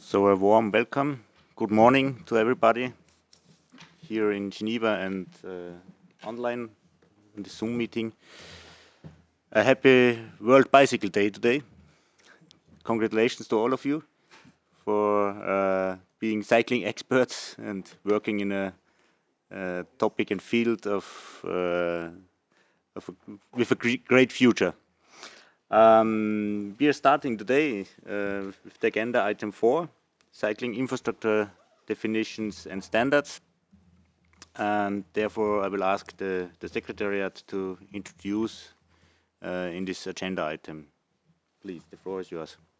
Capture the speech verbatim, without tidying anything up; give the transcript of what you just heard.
So a warm welcome. Good morning to everybody here in Geneva and uh, online in the Zoom meeting. A happy World Bicycle Day today. Congratulations to all of you for uh, being cycling experts and working in a, a topic and field of, uh, of a, with a great future. Um, we are starting today uh, with the agenda item four, cycling infrastructure definitions and standards. And therefore I will ask the, the Secretariat to introduce uh, in this agenda item. Please, the floor is yours.